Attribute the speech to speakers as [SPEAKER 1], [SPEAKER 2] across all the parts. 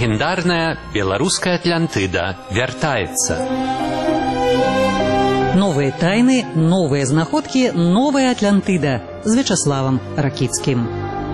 [SPEAKER 1] Легендарная белорусская Атлантида вяртается.
[SPEAKER 2] Новые тайны, новые знаходки, новая Атлантида с Вячеславом Ракицким.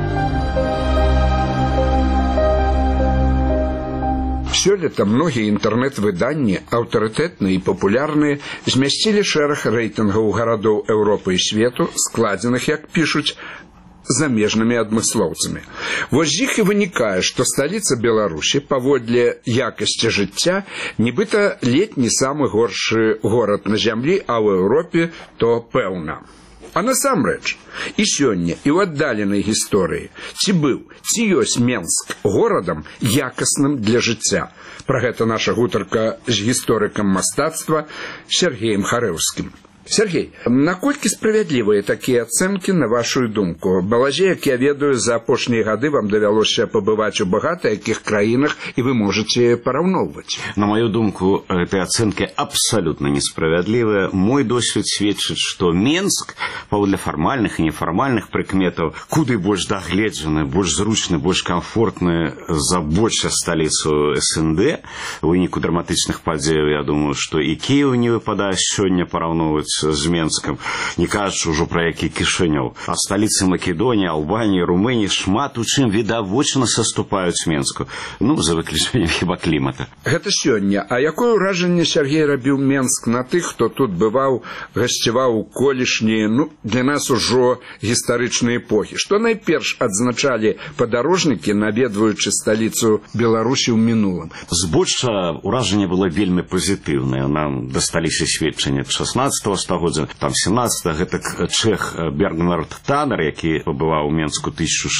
[SPEAKER 3] Сёлета многія інтэрнэт-выданні, аўтарытэтныя і папулярныя, змясцілі шэраг рэйтынгаў гарадоў Еўропы і свету, складзеных, як пішуць, замежнымі адмыслоўцамі. Вось з іх і вынікае, што сталіца Беларусі паводле якасці жыцця нібыта ледзь не самы горшы горад на зямлі, а ў Еўропе то пэўна. А насамрэч, і сёння, і ў аддаленай гісторыі, ці быў, ці ёсць Менск горадам якасным для жыцця. Пра гэта наша гутарка з гісторыкам мастацтва Сергеем Харэўскім. Сергей, наколькі справядлівыя такія ацэнкі на вашу думку? Балазе, як я ведаю, за апошнія гады вам давялося пабываць у багата якіх краінах, і вы можете параўноўваць.
[SPEAKER 4] На мою думку, эти оценки абсолютно несправедливые. Мой досвід сведчыць, што Менск, паводле фармальных і нефармальных прыкметаў, куды больш дагледжаны, больш зручны, больш камфортны за большую сталіцу СНД. У выніку драматычных падзеяў, я думаю, што і Кіеў не выпадае сёння параўноўваць з Менскам, не кажучы ўжо пра які Кішынёў. А сталіцы Македоніі, Албаніі, Румыніі шмат у чым відавочна саступаюць Менску. Ну, за выключэннем хіба клімата.
[SPEAKER 3] Гэта сёння. А якое ўражанне Сергей рабіў Менск на тых, хто тут бываў, гасцяваў у колішнія, для нас ужо гістарычныя эпохі? Што найперш адзначалі падарожнікі, наведваючы сталіцу Беларусі ў мінулым?
[SPEAKER 4] Збольшага ўражанне было вельмі пазітыўнае. Нам дасталіся сведчання 16-го стагоддзя, там 17-го, гэта чэх Бернард Таннер, які пабываў у Менску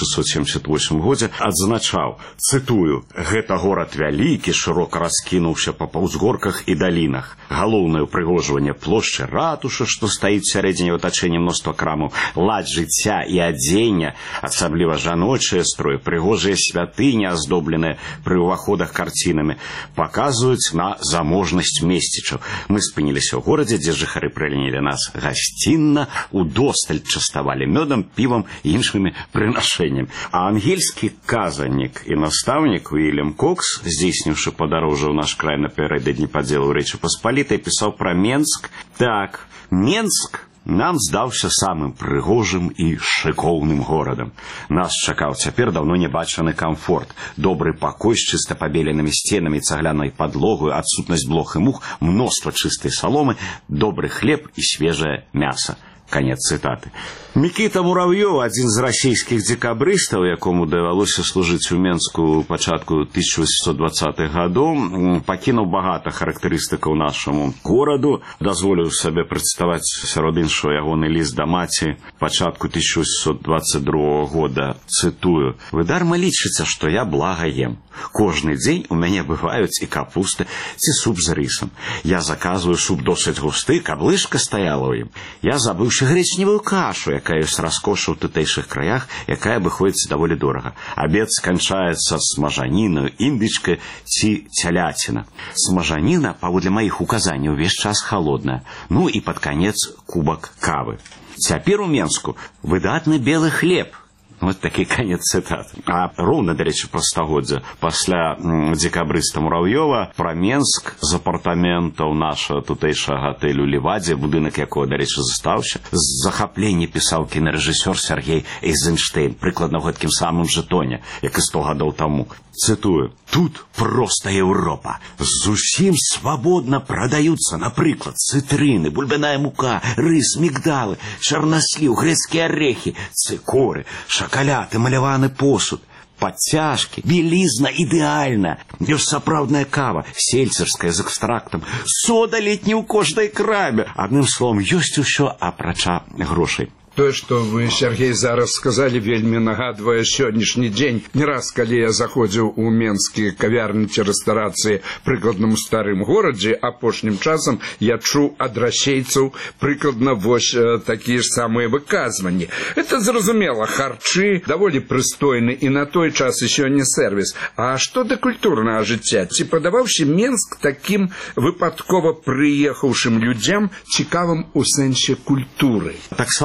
[SPEAKER 4] 1678 годзе, адзначаў, цытую, гэта горад вялікі, шырока раскінуўся па паўзгорках і далінах. Галоўнае ўпрыгожванне плошчы ратушы, што стаіць сярэдзіне ў атачэнні мноства крамаў, лад жыцця і адзення, асабліва жаночыя строі, прыгожыя святыні, аздобленыя пры ўваходах карцінамі, паказваюць на заможнасць месцічаў. Мы спыніліся ў горадзе, дзе жыхары прынялі нас гасцінна, удосталь частавалі мёдам, півам і іншымі прынашэннямі. А ангельскі казаннік і настаўнік Уільям Кокс, здзейсніўшы падарожжа ў наш край напярэдадні падзелу Рэчы Паспалітай, пісаў пра Менск. Так, Менск нам здаўся самым прыгожым і шыкоўным горадам. Нас чакаў цяпер даўно небачаны камфорт, добры пакой з чыста пабеленымі сценамі, цаглянай падлогаю, адсутнасць блох і мух, мноства чыстай саломы, добры хлеб і свежае мяса. Конец цитаты. Мікіта Мурав'ёў, адзін з расійскіх дзекабрыстаў, якому давялося служыць у Менску ў пачатку 1820-х гадоў, пакінуў багата характарыстыкаў нашаму гораду, дазволіў сабе прадставаць сярод іншого ягоны ліст да маці пачатку 1822 года. Цытую: «Вы дарма лічыце, што я блага ем. Кожны дзень у мяне бываюць і капуста ці суп з рысам. Я заказваю суп досыць густы, каб лыжка стаяла ў ім. Я забыўшы гречневую кашу, якая ёсць раскоша ў тутэйшых краях, якая абыходзіць даволі дорага. Абед сканчаецца смажанінаю, індычкай ці цяляціна. Смажаніна, паводле маіх указанняў, увесь час халодная. Ну і пад канец кубак кавы. Цяпер у Менску выдатны белы хлеб». Вот такі канец цытаты. А роўна, дарэчы, па стагоддзя пасля дзекабрыста Мурав'ёва пра Менск з апартаментаў нашага тутэйшага гатэлю «Левадзе», будынак якога, дарэчы, застаўся, з захаплення пісаў кінарэжысёр Сергей Эйзенштейн, прыкладна ў гэткім самым жа тоне, як і 100 гадоў таму. Цытую: «Тут проста Еўропа. Зусім свабодна прадаюцца, напрыклад, цытрыны, бульбяная мука, рыс, мігдалы, чарнасліў, грэцкія арэхі, цыкоры, шакаляд і маляваны посуд, подтяжки, белизна ідэальна, ёсць сапраўдная кава, сельцерская з экстрактам, сода летні ў кожнай краме. Адным словом, ёсць усё апрача грошай».
[SPEAKER 3] Тое, што вы, Сергей, зараз сказалі, вельмі нагадвае сённяшні дзень. Не раз, калі я заходзіў у менскія кавярні ці рэстарацыі прыкладна ў старым горадзе, апошнім часам я чуў ад расейцаў прыкладна вось такія ж самыя выказванні. Это зразумела, харчы даволі прыстойны і на той час і сёння сервіс. А што да культурнага жыцця? Ці падаваўся Менск такім выпадкова прыехаўшым людзям цікавым у сэнсе культуры?
[SPEAKER 4] Таксама было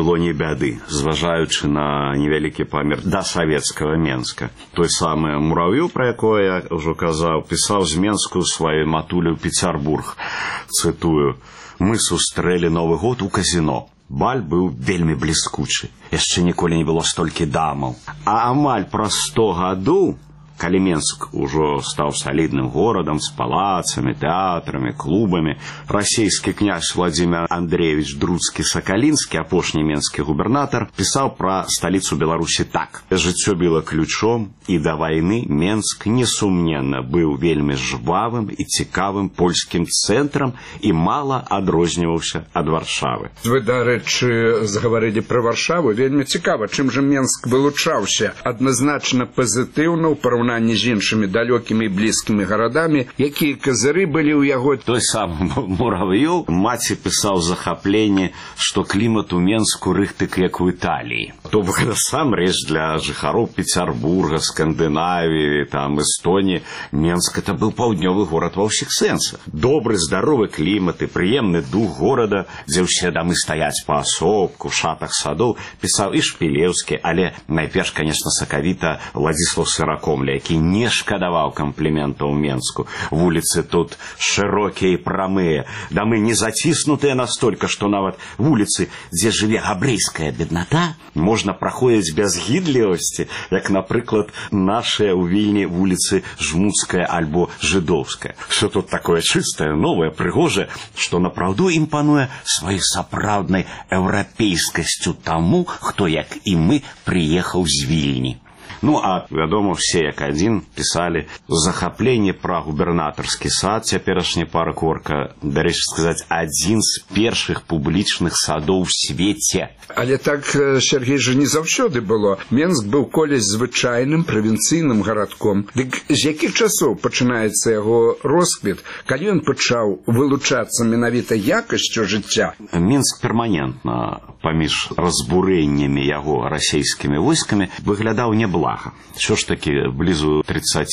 [SPEAKER 4] было не бяды, зважаючы на невялікі памер да савецкага Менска. Той самы Мурав'ёў, пра якое я ўжо казаў, пісаў з Менску сваёй матулі ў Пецярбург. Цытую: «Мы сустрэлі Новы год у казіно. Баль быў вельмі бліскучы. Яшчэ ніколі не было столькі дамаў. А амаль праз 100 гадоў, калі Менск ужо стаў салідным горадам з палацамі, тэатрамі, клубамі, расійскі князь Владзімір Андреевич Друцкі-Сакалінскі, апошні менскі губернатар, пісаў пра сталіцу Беларусі так: «Жыццё біла ключом, і да вайны Менск несумненна быў вельмі жвавым і цікавым польскім цэнтрам і мала адрозніваўся ад Варшавы».
[SPEAKER 3] Вы, дарэчы, загаварылі пра Варшаву. Вельмі цікава, чым жа Менск вылучаўся? Адназначна пазітыўна ў параўнанні з іншымі далёкімі і блізкімі гарадамі, якія казары былі ў яго.
[SPEAKER 4] Той самы Мурав'ёў маці пісаў захапленне, што клімат у Менску рыхтык як у Італіі. То бок насамрэч для жыхароў Пецярбурга, Скандынавіі, там Эстоніі, Менск это быў паўднёвы горад ва ўсіх сэнсах. Добры, здаровы клімат і прыемны дух горада, дзе ўсе дамы стаяць паасобку, у шатах садоў, пісаў і Шпілеўскі, але найперш, канешне, сакавіта Владзіслаў Сыракомля, які не шкадаваў кампліментаў Менску. Вуліцы тут шырокія і прамыя, дамы не заціснутыя настолькі, што нават вуліцы, дзе жыве габрэйская бедната, можна праходзіць без гідлівасці, як, напрыклад, нашыя ў Вільні вуліцы Жмуцкая альбо Жыдоўская. Все тут такое чыстае, новае, прыгожае, што напраўду імпануе сваёй сапраўднай еўрапейскасцю таму, хто, як і мы, прыехаў з Вільні. Ну, а, вядома, все як адзін пісалі захапленне пра губернатарскі сад, цяперашні парк Орка, дарэчы сказаць, адзін з першых публічных садоў у свеце.
[SPEAKER 3] Але так, Сергей, жа не заўсёды было. Менск быў колись звычайным правінцыйным гарадком. Дык з якіх часоў пачынаецца яго росквіт, калі ён пачаў вылучацца менавіта якасцю жыцця?
[SPEAKER 4] Менск перманентна паміж разбурэннямі яго расійскімі войскамі выглядаў неблага. Що ж таки, близу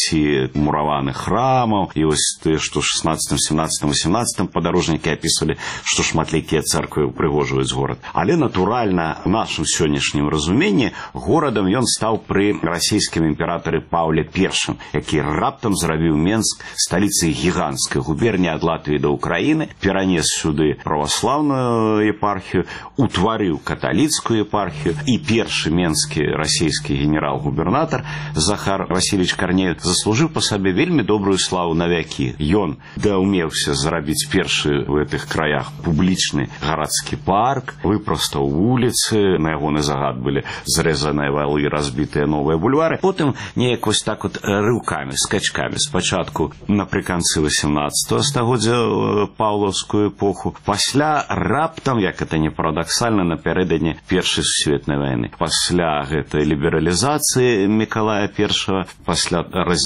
[SPEAKER 4] 30 мураваных храмаў, і ось те, што 16, 17, 18 падарожнікі апісвалі, што шматлікія церквы упрыгожваюць горад. Але, натуральна, в нашым сённяшнім разуменні горадам ён стаў пры расійскім імператары Паўле I, які раптам зрабіў Менск сталіцай гіганцкай губерніі ад Латвіі да Украіны, перанес сюды праваслаўную епархію, утварыў каталіцкую епархію, і першы менскі расійскі генерал-губернатар Захар Васильевич Корнеев заслужыў па сабе вельмі добрую славу на вякі. Ён даўмеўся зрабіць першы в гэтых краях публічны гарадскі парк, выпрастаў вуліцы, на ягоны загад былі зрэзаныя валы, разбітыя новыя бульвары. Потым неяк вось так вот рыўкамі, скачкамі. Спачатку напрыканцы 18 стагоддзя паўлаўскую эпоху, пасля раптам, як это не парадаксальна, напярэдадні Першай сусветнай вайны. Пасля гэтай лібералізацыі Мікалая I, пасля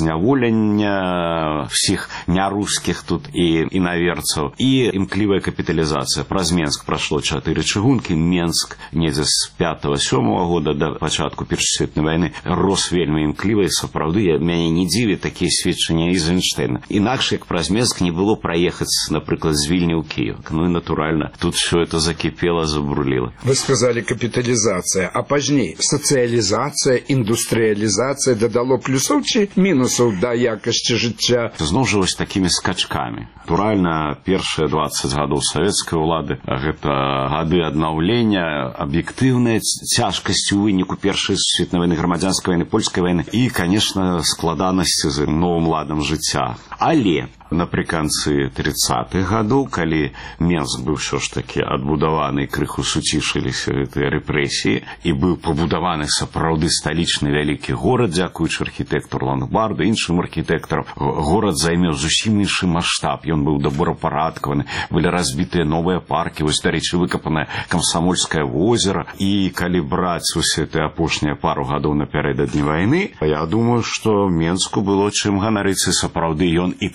[SPEAKER 4] разняволення всіх нярускіх тут і інаверцаў, і імклівая капіталізацыя. Праз Менск прайшло 4 чыгункі. Менск недзе з 5-7 года да пачатку Першай сусветнай вайны рос вельмі імкліва, і сапраўды мяне не дзіві такія сведчанні Эйзенштэйна. Інакш, як праз Менск не было праехаць, напрыклад, з Вільні ў Кіеў. Ну і натуральна, тут все это закипело, забурліло.
[SPEAKER 3] Вы сказали капіталізацыя, а пазней сацыялізацыя, індустрыялізацыя дадало плюсоў ці мінусаў да якасці жыцця?
[SPEAKER 4] Зноў жа вось такімі скачкамі. Натуральна, першыя 20 гадоў савецкай улады — гэта гады аднаўлення, аб'ектыўныя цяжкасці ў выніку Першай сусветнай вайны, грамадзянскай вайны, польскай вайны і, канешне, складанасці з новым ладам жыцця. Але напрыканцы 30-х гадоў, калі Менск быў ўсё ж такі адбудаваны, крыху суцішыліся гэтыя рэпрэсіі, і быў пабудаваны сапраўды сталічны вялікі горад, дзякуючы архітэктару Лангбарду, іншым архітэктарам, горад займеў зусім іншы маштаб, ён быў добрапарадкаваны, былі разбітыя новыя паркі, вось, дарэчы, выкапанае Камсамольскае возера. І калі браць усе тыя апошнія пару гадоў напярэдадні вайны, я думаю, што Менску было чым ганарыцца, сапраўды ён і тады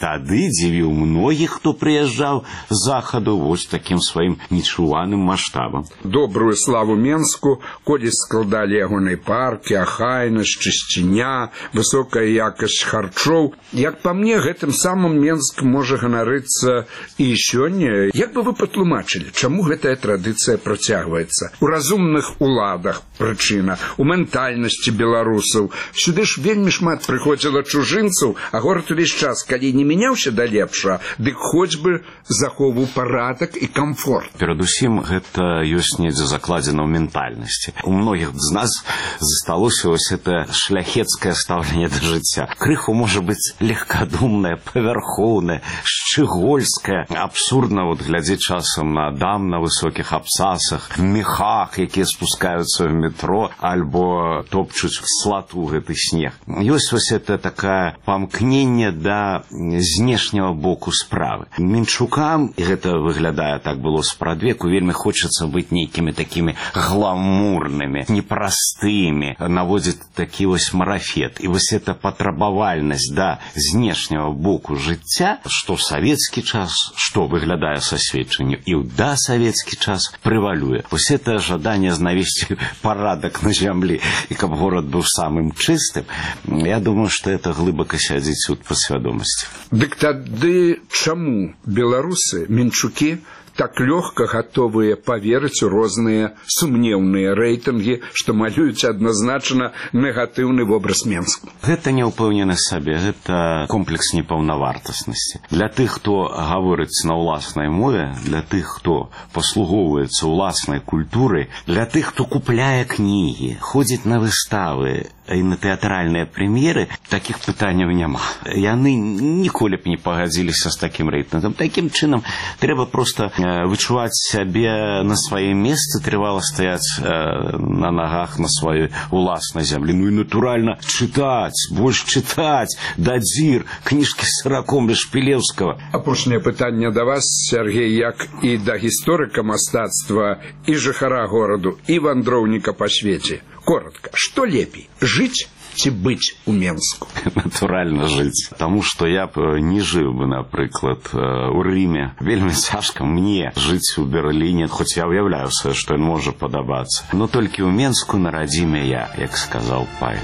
[SPEAKER 4] сапраўды дзівіў многіх, хто прыязджаў з захаду вось такім сваім нечуваным маштабам.
[SPEAKER 3] Добрую славу Менску колись складалі ягонай паркі, ахайнасць, чысціня, высокая якасць харчоў. Як па мне, гэтым самым Менск можа ганарыцца і сёння. Як бы вы патлумачылі, чаму гэтая традыцыя працягваецца? У разумных уладах прычына, у ментальнасці беларусаў. Сюды ж вельмі шмат прыходзіла чужынцаў, а горад увесь час, калі не мяняўся да лепшага, дык хоць бы захоўваў парадак і камфорт.
[SPEAKER 4] Перадусім, гэта ёсць недзе закладзена ў ментальнасці. У многіх з нас засталося вось это шляхецкае стаўленне да жыцця. Крыху можа быць легкадумнае, павярхоўнае, шчыгольскае. Абсурдна вот глядзець часам на дам на высокіх абцасах, мехах, якія спускаюцца в метро, альбо топчуць слату гэты снег. Ёсць вось это такое памкненне да знешняга боку справы. Менчукам, і гэта выглядае так было спрадвеку, вельмі хочацца быць нейкімі такімі гламурнымі, непростымі, наводзіць такі вось марафет. І вось эта патрабавальнасць да знешняга боку жыцця, што савецкі час, што выглядае са сведчанню, і ў дасавецкі час прывалюе. Вось это жаданне навесці парадак на зямлі, і каб горад быў самым чыстым, я думаю, што это глыбока сядзіць у падсвядомасці.
[SPEAKER 3] Дык тады чаму беларусы, менчукі, так лёгка гатовыя паверыць у розныя сумнеўныя рэйтынгі, што малююць адназначна негатыўны вобраз Менску?
[SPEAKER 4] Гэта няўпэўненасць сабе, гэта комплекс непаўнавартаснасці. Для тых, хто гаворыць на ўласнай мове, для тых, хто паслугоўваецца ўласнай культурай, для тых, хто купляе кнігі, ходзіць на выставы і на тэатральныя прэм'еры, такіх пытанняў няма. Яны ніколі б не пагадзіліся з такім рэйтынгам. Такім чынам трэба проста вычуваць сябе на сваім месцы, трывала стаяць на нагах на сваёй уласнай зямлі. Ну і натуральна чытаць, больш чытаць, дадзір, кніжкі з Сыраком без Шпілеўскага.
[SPEAKER 3] Апошняе пытанне да вас, Сергей, як і да гісторыка мастацтва, і жыхара гораду, і вандроўніка па свеце. Коротко, што лепей, жыць ці быць у Менску?
[SPEAKER 4] Натуральна жыць. Таму што я б не жыў бы, напрыклад, у Рыме. Вельмі цяжка мне жыць у Берліне, хоць я ўяўляю сабе, што ён можа падабацца. Но толькі ў Менску на радзіме я, як сказаў паэт.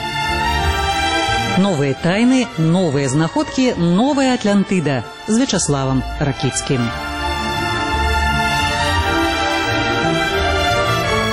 [SPEAKER 2] Новыя тайны, новыя знаходкі, новая Атлантыда з Вячаславам Ракіцкім.